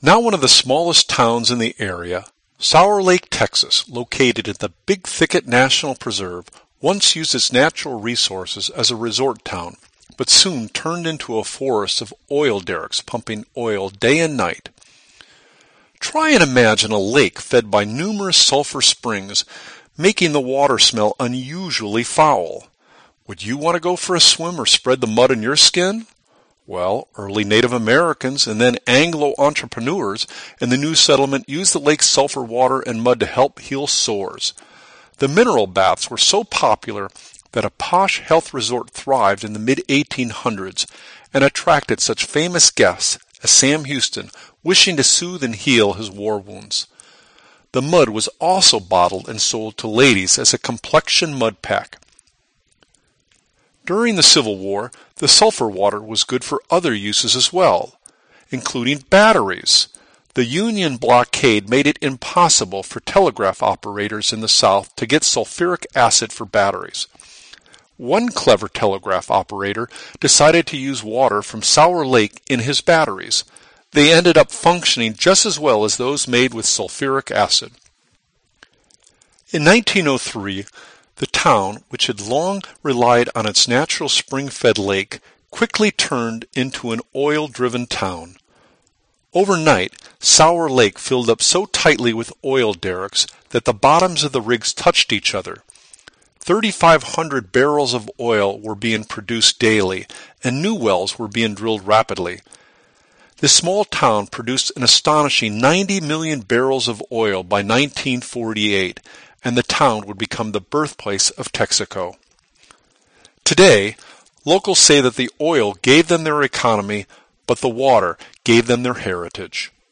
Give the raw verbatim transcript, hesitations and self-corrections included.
Now one of the smallest towns in the area, Sour Lake, Texas, located in the Big Thicket National Preserve, once used its natural resources as a resort town, but soon turned into a forest of oil derricks pumping oil day and night. Try and imagine a lake fed by numerous sulfur springs, making the water smell unusually foul. Would you want to go for a swim or spread the mud on your skin? Well, early Native Americans and then Anglo entrepreneurs in the new settlement used the lake's sulfur water and mud to help heal sores. The mineral baths were so popular that a posh health resort thrived in the mid eighteen hundreds and attracted such famous guests as Sam Houston, wishing to soothe and heal his war wounds. The mud was also bottled and sold to ladies as a complexion mud pack. During the Civil War, the sulfur water was good for other uses as well, including batteries. The Union blockade made it impossible for telegraph operators in the South to get sulfuric acid for batteries. One clever telegraph operator decided to use water from Sour Lake in his batteries. They ended up functioning just as well as those made with sulfuric acid. In nineteen oh three, the town, which had long relied on its natural spring-fed lake, quickly turned into an oil-driven town. Overnight, Sour Lake filled up so tightly with oil derricks that the bottoms of the rigs touched each other. thirty-five hundred barrels of oil were being produced daily, and new wells were being drilled rapidly. This small town produced an astonishing ninety million barrels of oil by nineteen forty-eight, and the town would become the birthplace of Texaco. Today, locals say that the oil gave them their economy, but the water gave them their heritage.